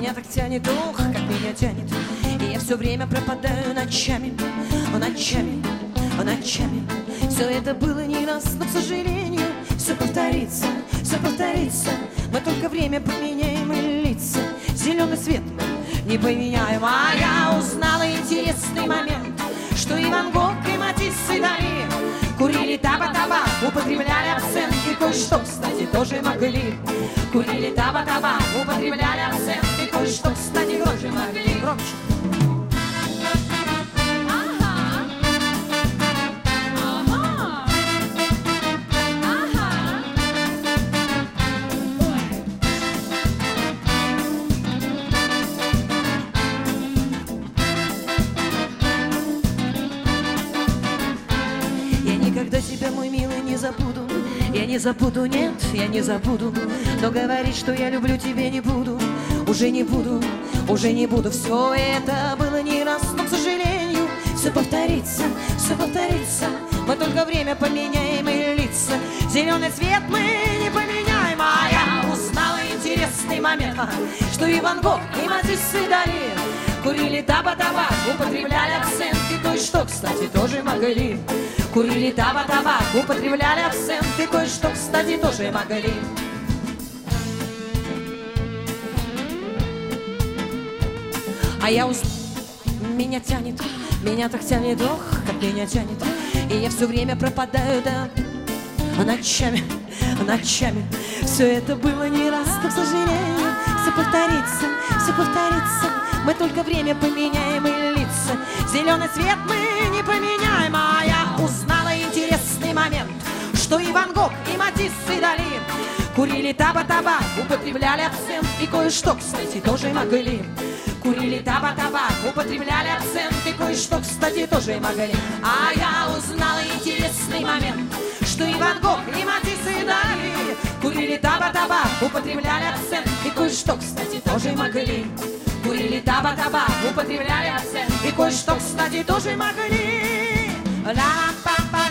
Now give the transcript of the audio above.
Меня так тянет, ох, как меня тянет. И я все время пропадаю ночами, ночами, ночами. Все это было не раз, но, к сожалению, все повторится, все повторится. Мы только время поменяем и лица. Зеленый свет мы не поменяем. А я узнала интересный момент, что и Ван Гог, и Матисс, и Дали курили таба-табак, употребляли абсент. И кое-что, кстати, тоже могли. Курили таба-табак, употребляли абсент. И кое-что, кстати, тоже могли. Громче. Никогда тебя, мой милый, не забуду. Я не забуду, нет, я не забуду. Но говорить, что я люблю тебя, не буду. Уже не буду, уже не буду. Все это было не раз, но, к сожалению, все повторится, все повторится. Мы только время поменяем и лица. Зеленый цвет мы не поменяем. А я узнала интересный момент, что и Ван Гог, и Матисс, и Дали курили таба-табак, употребляли абсент. И кое-что, кстати, тоже могли. Курили таба-табак, употребляли абсент. И кое-что, кстати, тоже могли. А я меня тянет, меня так тянет, ох, как меня тянет. И я все время пропадаю, да, ночами, ночами. Все это было не раз, но, к сожалению, все повторится, все повторится. Мы только время поменяем и лица. Зеленый цвет мы не поменяем. А я узнала интересный момент, что и Ван Гог, и Матисс, и Дали курили таба-табак, употребляли абсент. И кое-что, кстати, тоже могли. Курили таба-табак, употребляли абсент. И кое-что, кстати, тоже могли. А я узнала интересный момент, что и Ван Гог, и Матисс, и Дали курили таба-табак, употребляли абсент. И кое-что, кстати, тоже могли. Курили таба-табак, употребляли абсент. И кое-что, кстати, тоже могли. Ла-па-па.